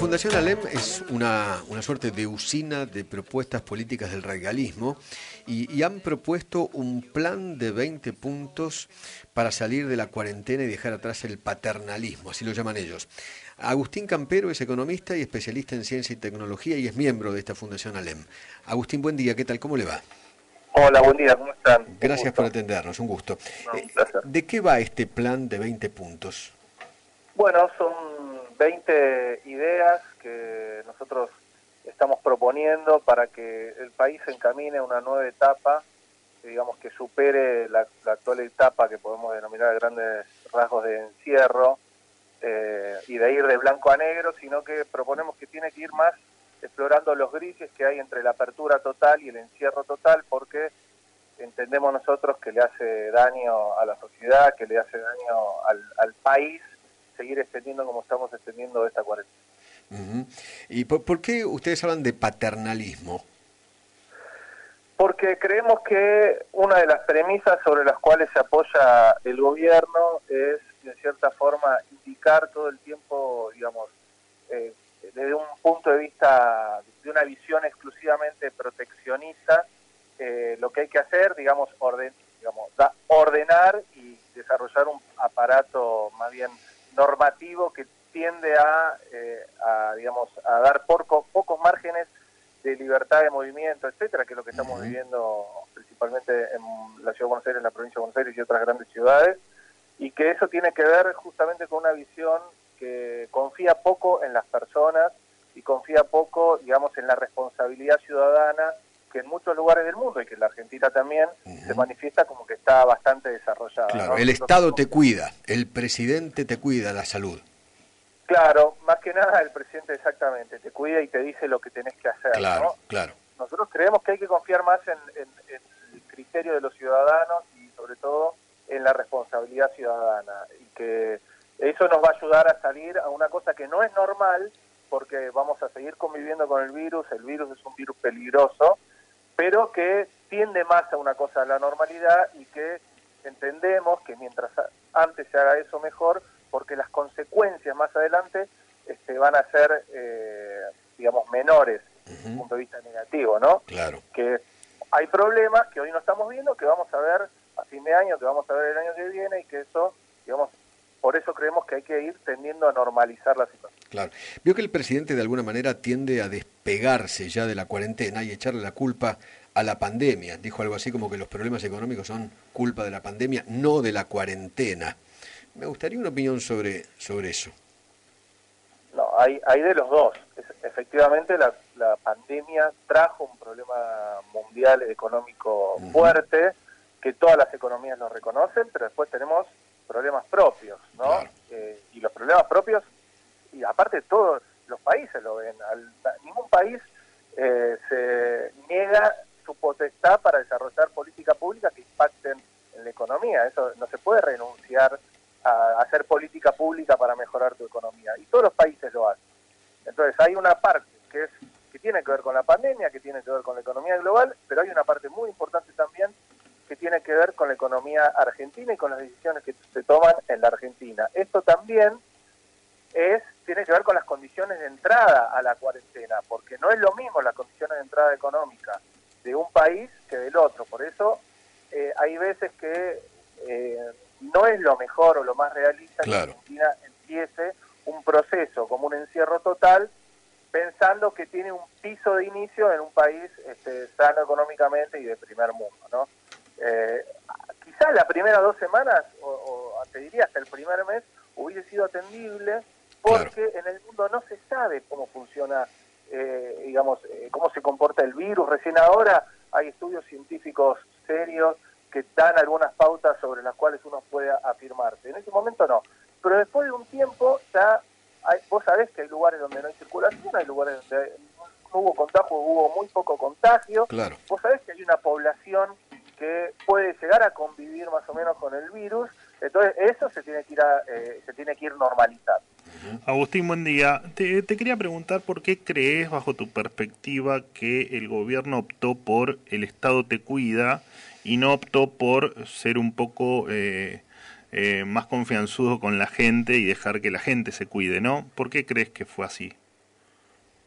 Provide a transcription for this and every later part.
Fundación Alem es una suerte de usina de propuestas políticas del radicalismo y han propuesto un plan de 20 puntos para salir de la cuarentena y dejar atrás el paternalismo, así lo llaman ellos. Agustín Campero es economista y especialista en ciencia y tecnología y es miembro de esta Fundación Alem. Agustín, buen día, ¿qué tal? ¿Cómo le va? Hola, buen día, ¿cómo están? Un Gracias por gusto. atendernos, un gusto. No, un placer. ¿De qué va este plan de 20 puntos? Bueno, son 20 ideas que nosotros estamos proponiendo para que el país se encamine a una nueva etapa, digamos que supere la actual etapa que podemos denominar a grandes rasgos de encierro y de ir de blanco a negro, sino que proponemos que tiene que ir más explorando los grises que hay entre la apertura total y el encierro total, porque entendemos nosotros que le hace daño a la sociedad, que le hace daño al país, seguir extendiendo como estamos extendiendo esta cuarentena. Uh-huh. ¿Y por qué ustedes hablan de paternalismo? Porque creemos que una de las premisas sobre las cuales se apoya el gobierno es, de cierta forma, indicar todo el tiempo, digamos, desde un punto de vista, de una visión exclusivamente proteccionista, lo que hay que hacer, digamos, ordenar y desarrollar un aparato más bien normativo que tiende digamos, a dar pocos márgenes de libertad de movimiento, etcétera, que es lo que estamos viviendo principalmente en la Ciudad de Buenos Aires, en la provincia de Buenos Aires y otras grandes ciudades, y que eso tiene que ver justamente con una visión que confía poco en las personas y confía poco, digamos, en la responsabilidad ciudadana, que en muchos lugares del mundo, y que en la Argentina también, se manifiesta como que está bastante desarrollada, Claro, ¿no? el Estado te cuida, el presidente te cuida la salud. Claro, más que nada el presidente exactamente, te cuida y te dice lo que tenés que hacer, Claro, ¿no? claro. Nosotros creemos que hay que confiar más en el criterio de los ciudadanos y sobre todo en la responsabilidad ciudadana, y que eso nos va a ayudar a salir a una cosa que no es normal, porque vamos a seguir conviviendo con el virus es un virus peligroso, pero que tiende más a una cosa, a la normalidad, y que entendemos que mientras antes se haga eso mejor, porque las consecuencias más adelante van a ser, digamos, menores desde un punto de vista negativo, ¿no? Claro. Que hay problemas que hoy no estamos viendo, que vamos a ver a fin de año, que vamos a ver el año que viene, y que eso, digamos, por eso creemos que hay que ir tendiendo a normalizar la situación. Claro. Vio que el presidente de alguna manera tiende a despegarse ya de la cuarentena y echarle la culpa a la pandemia. Dijo algo así como que los problemas económicos son culpa de la pandemia, no de la cuarentena. Me gustaría una opinión sobre eso. No, hay de los dos. Efectivamente, la pandemia trajo un problema mundial económico fuerte, que todas las economías lo reconocen, pero después tenemos problemas propios, ¿no? Claro. Y los problemas propios, y aparte todos los países lo ven. Ningún país se niega su potestad para desarrollar políticas públicas que impacten en la economía. Eso no se puede renunciar a hacer política pública para mejorar tu economía, y todos los países lo hacen. Entonces hay una parte que tiene que ver con la pandemia, que tiene que ver con la economía global, pero hay una parte muy importante también que tiene que ver con la economía argentina y con las decisiones que se toman en la Argentina. Esto también tiene que ver con las condiciones de entrada a la cuarentena, porque no es lo mismo las condiciones de entrada económica de un país que del otro. Por eso hay veces que no es lo mejor o lo más realista, Claro, que Argentina empiece un proceso como un encierro total, pensando que tiene un piso de inicio en un país sano económicamente y de primer mundo, ¿no? Quizás las primeras 2 semanas, o te diría hasta el primer mes, hubiese sido atendible, porque en el mundo no se sabe cómo funciona, digamos, cómo se comporta el virus. Recién ahora hay estudios científicos serios que dan algunas pautas sobre las cuales uno puede afirmarse. En ese momento no. Pero después de un tiempo ya vos sabés que hay lugares donde no hay circulación, hay lugares donde no hubo contagio, hubo muy poco contagio. claro. Vos sabés que hay una población que puede llegar a convivir más o menos con el virus. Entonces eso se tiene que ir normalizando. Agustín, buen día. Te quería preguntar por qué crees, bajo tu perspectiva, que el gobierno optó por el Estado te cuida y no optó por ser un poco más confianzudo con la gente y dejar que la gente se cuide, ¿no? ¿Por qué crees que fue así?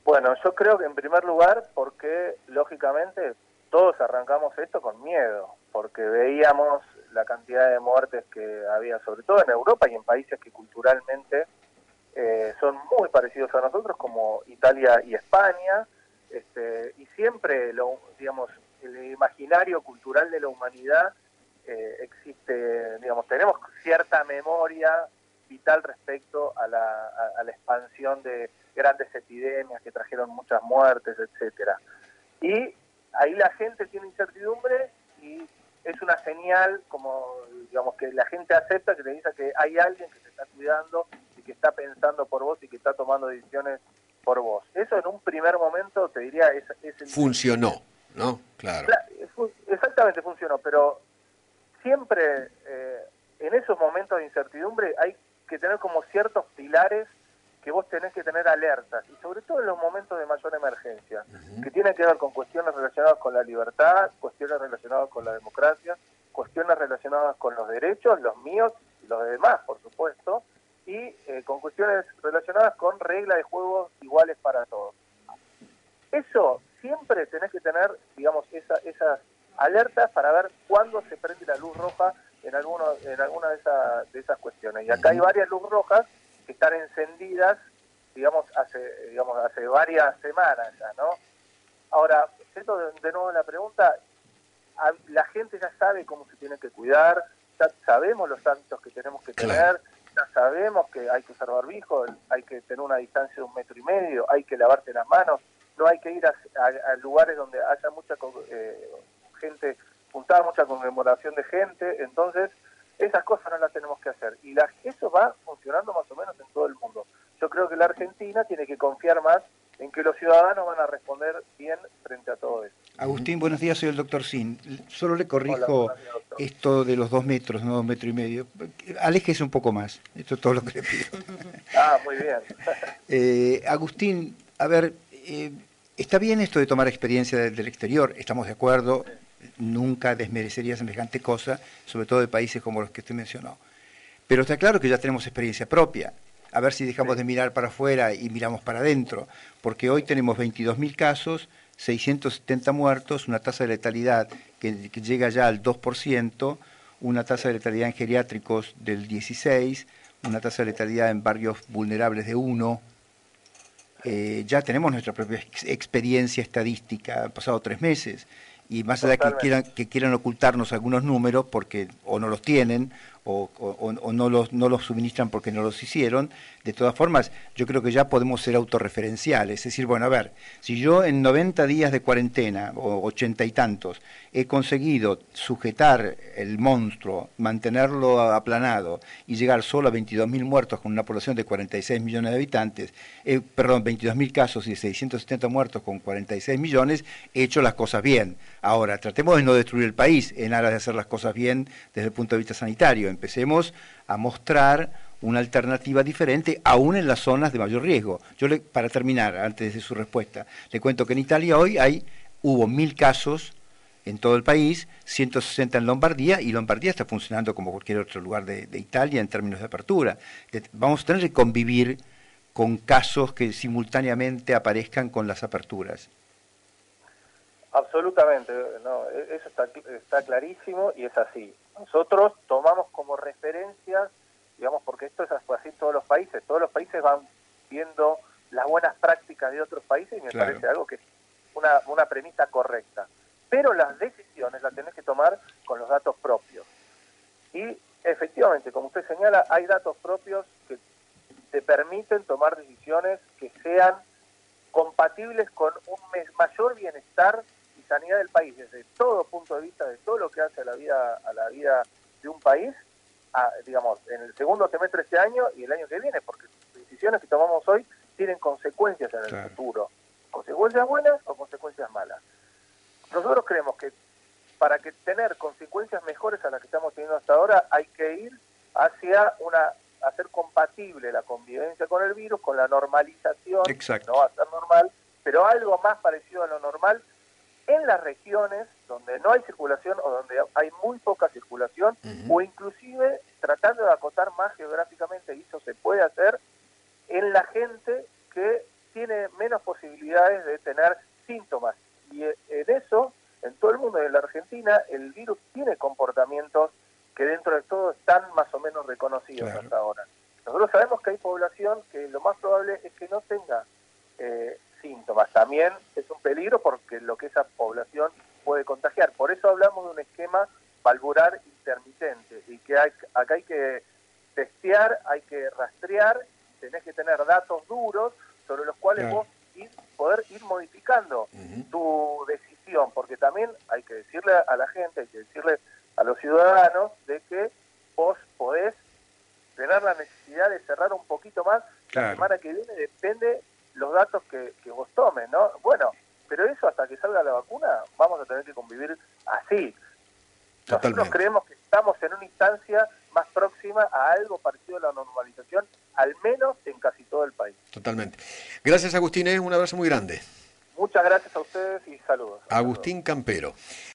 Bueno, yo creo que en primer lugar, porque lógicamente todos arrancamos esto con miedo, porque veíamos la cantidad de muertes que había, sobre todo en Europa y en países que culturalmente son muy parecidos a nosotros, como Italia y España, y siempre, digamos, el imaginario cultural de la humanidad existe, digamos, tenemos cierta memoria vital respecto a la expansión de grandes epidemias que trajeron muchas muertes, etcétera. Y ahí la gente tiene incertidumbre y es una señal, como digamos, que la gente acepta, que te dice que hay alguien que te está cuidando y que está pensando por vos y que está tomando decisiones por vos. Eso en un primer momento, te diría, es Funcionó, ¿no? Claro. Exactamente, funcionó, pero siempre en esos momentos de incertidumbre hay que tener como ciertos pilares que vos tenés que tener alertas, y sobre todo en los momentos de mayor emergencia, que tienen que ver con cuestiones relacionadas con la libertad, cuestiones relacionadas con la democracia, cuestiones relacionadas con los derechos, los míos y los demás, por supuesto, y con cuestiones relacionadas con reglas de juego iguales para todos. Eso siempre tenés que tener, digamos, esas alertas para ver cuándo se prende la luz roja en alguna de esas cuestiones. Y acá hay varias luces rojas que están encendidas, digamos, hace varias semanas ya, ¿no? Ahora, esto de nuevo la pregunta, la gente ya sabe cómo se tiene que cuidar, ya sabemos los hábitos que tenemos que tener, ya sabemos que hay que usar barbijo, hay que tener una distancia de 1,5 metros, hay que lavarse las manos, no hay que ir a lugares donde haya mucha gente juntada, mucha conmemoración de gente. Entonces esas cosas no las tenemos que hacer, y eso va funcionando más o menos en todo el mundo. Yo creo que la Argentina tiene que confiar más en que los ciudadanos van a responder bien frente a todo eso. Agustín, buenos días, soy el doctor Sin. Solo le corrijo. Hola, doctor. Esto de los 2 metros, no 1,5 metros. Aléjese un poco más. Esto es todo lo que le pido. Muy bien. Agustín, a ver, está bien esto de tomar experiencia del exterior, estamos de acuerdo, nunca desmerecería semejante cosa, sobre todo de países como los que usted mencionó. Pero está claro que ya tenemos experiencia propia. A ver si dejamos de mirar para afuera y miramos para adentro, porque hoy tenemos 22.000 casos, 670 muertos, una tasa de letalidad que llega ya al 2%, una tasa de letalidad en geriátricos del 16%, una tasa de letalidad en barrios vulnerables de 1%. Ya tenemos nuestra propia experiencia estadística, han pasado 3 meses, y más allá que quieran ocultarnos algunos números porque o no los tienen o no los suministran porque no los hicieron, de todas formas yo creo que ya podemos ser autorreferenciales, es decir, bueno, a ver, si yo en 90 días de cuarentena o 80 y tantos he conseguido sujetar el monstruo, mantenerlo aplanado y llegar solo a 22.000 muertos con una población de 46 millones de habitantes, 22.000 casos y 670 muertos con 46 millones, he hecho las cosas bien. Ahora, tratemos de no destruir el país en aras de hacer las cosas bien desde el punto de vista sanitario. Empecemos a mostrar una alternativa diferente, aún en las zonas de mayor riesgo. Para terminar, antes de su respuesta, le cuento que en Italia hoy hubo 1.000 casos en todo el país, 160 en Lombardía, y Lombardía está funcionando como cualquier otro lugar de Italia en términos de apertura. Vamos a tener que convivir con casos que simultáneamente aparezcan con las aperturas. Absolutamente, no, eso está clarísimo y es así. Nosotros tomamos como referencia, digamos, porque esto es así en todos los países van viendo las buenas prácticas de otros países y me parece algo que es una premisa correcta. Pero las decisiones las tenés que tomar con los datos propios. Y efectivamente, como usted señala, hay datos propios que te permiten tomar decisiones que sean compatibles con un mayor bienestar y sanidad del país, desde todo punto de vista, de todo lo que hace a la vida de un país, digamos, en el segundo semestre de este año y el año que viene, porque las decisiones que tomamos hoy tienen consecuencias en el futuro, consecuencias buenas o consecuencias malas. Nosotros creemos que para que tener consecuencias mejores a las que estamos teniendo hasta ahora, hay que ir hacia hacer compatible la convivencia con el virus, con la normalización. Exacto. No va a ser normal, pero algo más parecido a lo normal en las regiones donde no hay circulación o donde hay muy poca circulación, o inclusive tratando de acotar más geográficamente, y eso se puede hacer, en la gente que tiene menos posibilidades de tener síntomas. Y en eso, en todo el mundo, en la Argentina, el virus tiene comportamientos que dentro de todo están más o menos reconocidos hasta ahora. Nosotros sabemos que hay población que lo más probable es que no tenga síntomas. También es un peligro porque lo que esa población puede contagiar. Por eso hablamos de un esquema valvular intermitente y que acá hay que testear, hay que rastrear, tenés que tener datos duros sobre los cuales vos poder ir modificando tu decisión, porque también hay que decirle a la gente, hay que decirle a los ciudadanos de que vos podés tener la necesidad de cerrar un poquito más la semana que viene, depende los datos que vos tomes, ¿no? Bueno, pero eso hasta que salga la vacuna vamos a tener que convivir así. Nosotros creemos que estamos en una instancia más próxima a algo parecido a la normalización, al menos en casi todo el país. Totalmente. Gracias, Agustín, un abrazo muy grande. Muchas gracias a ustedes y saludos. Agustín Campero.